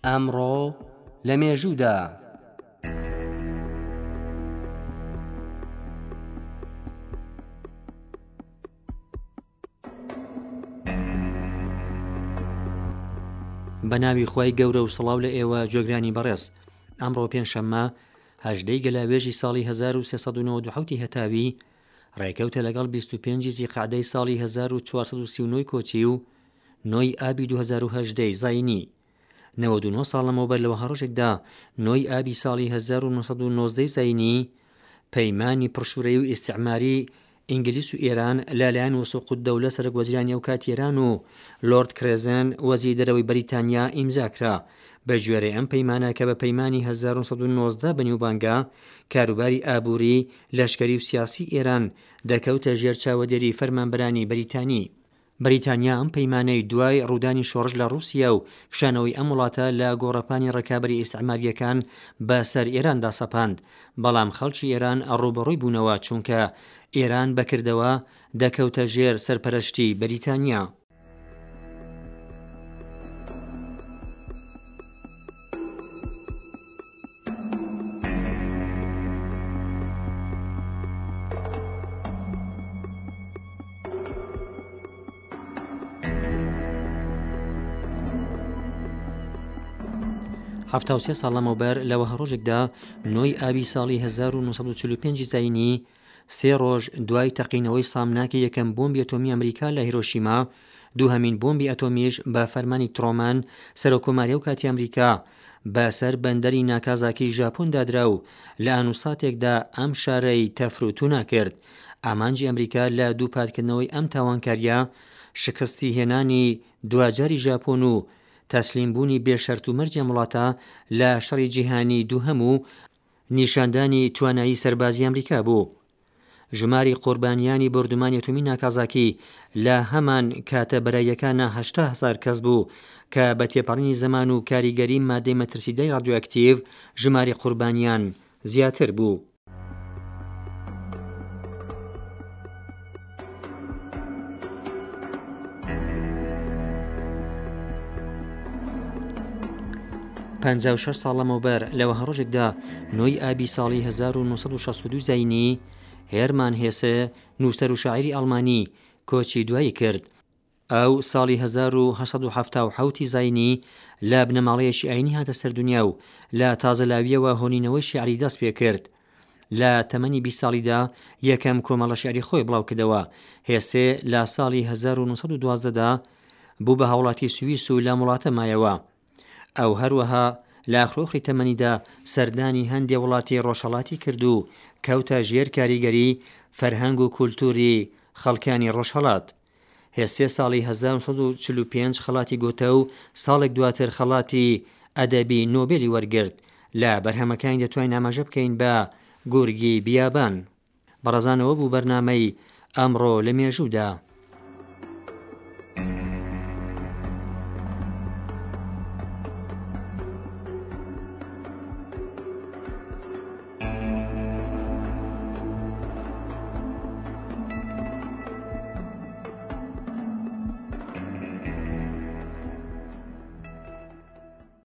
ئەمڕۆ لە مێژوودا بەناوی خوای گەورە و سڵاو لە ئێوە جۆگرانی بەڕێز. ئەمڕۆ پێنجشەممە 18 گەلاوێژی ساڵی 1397 هەتاوی ڕێکەوتە لەگەڵ 25 زیقعدەی ساڵی 1439 کۆچی و 9 ئابی 2018 زاینی. 99 ساڵ لەمەوبەر لەوە هەڕۆژێکدا 9 ئابی ساڵی 1990 زاینی پەیمانی پڕشورەیی و ئیستیعماری ئینگلیس و ئێران لەلایەن وەسوق الدەولە سەرۆکوەزیرانی ئەو کاتی ئێران و لۆرد کرێزن وەزیری دەرەوەی بەریتانیا ئیمزاکرا. بە گوێرەی ئەم پەیمانە کە بە پەیمانی 1990 بەنیوبانگە کاروباری ئابووری لەشکری و سیاسی ئێران دەکەوتە ژێر چاوەدێری فەرمانبەرانی بەریتانی. بەریتانیا ئەم پەیمانەی دوای ڕوودانی شۆڕش لە ڕووسیا و کشانەوەی ئەم وڵاتە لە گۆڕەپانی ڕێکابەری ئیستیعماریەکان بەسەر ئێراندا سەپاند، بەڵام خەڵکی ئێران ڕووبەڕووی بوونەوە چونکە ئێران بەکردەوە دەکەوتە ژێر سەرپەرشتی بەریتانیا. هەفتە و سێ ساڵ لەمەوبەر لەوە هەڕۆژێکدا 9 ئابی ساڵی 1945 زاینی، 3 ڕۆژ دوای تەقینەوەی سامناکی یەکەم بۆمبی ئەتۆمی ئەمریکا لە هیرۆشیما، دووهەمین بۆمبی ئەتۆمیش بە فەرمانی ترۆمان سەرۆکۆماری ئەو کاتی ئەمریکا بەسەر بەندەری ناکازاکی ژاپۆن دادرا و لە ئانوساتێکدا ئەم شارەی تەفروتونا کرد. ئامانجی ئەمریکا لە دوو پاتکردنەوەی ئەم تاوانکاریە، شکستی هێنانی دواجاری ژاپۆن و تەسلیمبوونی بێشەرت و مەرجە وڵاتە لە شەڕی جیهانی دووهەم و نیشاندانی توانایی سەربازی ئەمریکا بوو. ژماری قوربانیانی بردومانی ئەتۆمی ناکازاکی لە هەمان کاتە بەرایەکانە 80,000 کەس بوو کە بە تێپەڕینی زەمان و کاریگەری مادەی مەترسیدەی ڕادیۆئەکتیڤ ژماری قوربانیان زیاتر بوو. پەنجا و شەش ساڵ لەمەوبەر لەوە هەڕۆژێکدا 9 ئابی ساڵی 1962 زاینی هێرمان هێسە نووسەر و شاعیری ئەڵمانی کۆچی دوایی کرد. ئەو ساڵی 1970 زاینی لە بنەماڵەیەکی ئاینی هاتە سەردونیا و لە تازەلاویەوە هۆنینەوەی شیعری دەست پێ کرد. لە تەمەنی 20 ساڵیدا یەکەم کۆمەڵە شیعری خۆی بڵاو کردەوە. هێسێ لە ساڵی 1912دا بوو بە هاوڵاتی سویس و لە وڵاتە مایەوە. ئەو هەروەها لە ئاخرۆخری تەمەنیدا سەردانی هەندێک وڵاتی ڕۆژهەڵاتی کرد و کەوتە ژێر کاریگەری فەرهەنگ و کولتوری خەڵکانی ڕۆژهەڵات. هێسێ ساڵی 1945 خەڵاتی گۆتە و ساڵێک دواتر خەڵاتی ئەدەبی نۆبێلی وەرگرت. لە بەرهەمەکانی دەتوانین ئاماژە بکەین بە گورگی بیابان. بەڕێزانەوە بوو بەرنامەی ئەمڕۆ لە مێژوودا.